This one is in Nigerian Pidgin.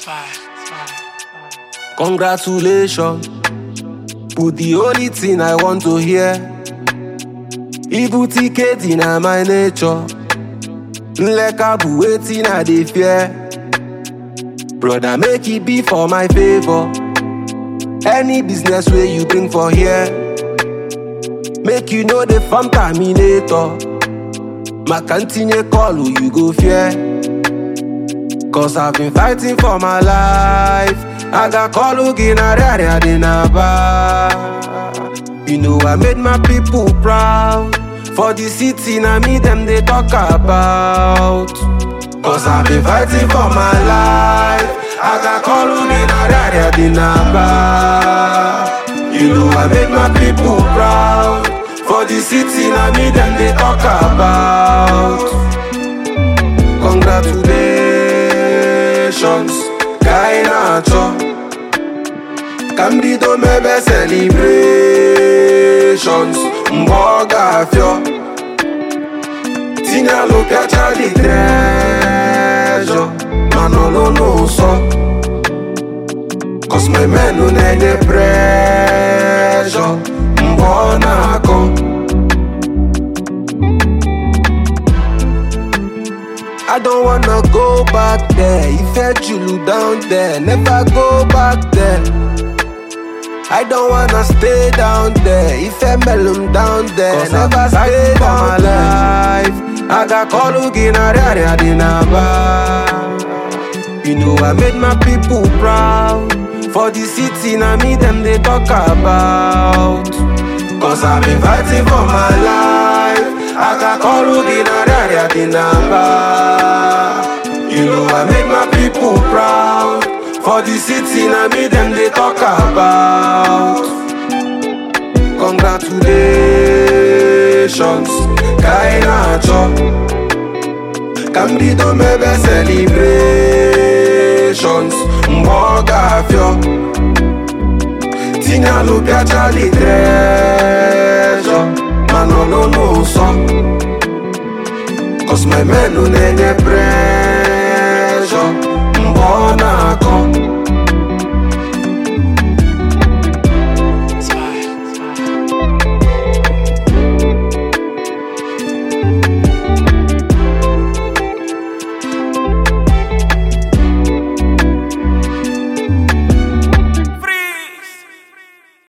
Congratulations, but the only thing I want to hear, Ibuti in my nature. Nlekabu waiting I dey fear. Brother, make it be for my favor. Any business where you bring for here, make you know the farm terminator. My continue call who you go fear. Cause I've been fighting for my life. I got call who ginare dinaba. You know I made my people proud. For the city na me them they talk about. Cause I've been fighting for my life. I got call who ginare dinaba. You know I made my people proud. For the city na me them they talk about. Congratulations, Kainacho. Kambido mebe celebrations. Mboga fyo. Tina lo piacha di treasure. Manolo no so. Cause my men no need pressure. Mbona ko. I don't wanna go back there. If you down there, never go back there. I don't wanna stay down there. If I melon down there, never stay down there. I got call ginare dinaba. You know I made my people proud. For the city na me them they talk about. Cause I've been fighting for my life. I got call ginare dinaba. You know I made my people proud. For the city na me them they talk about. Congratulations, Kainacho. Kambido mebe celebrations. Mboga fyo. Tina lo piacha di treasure. Manolo no so. Cause my men no need pressure. Mbona ko.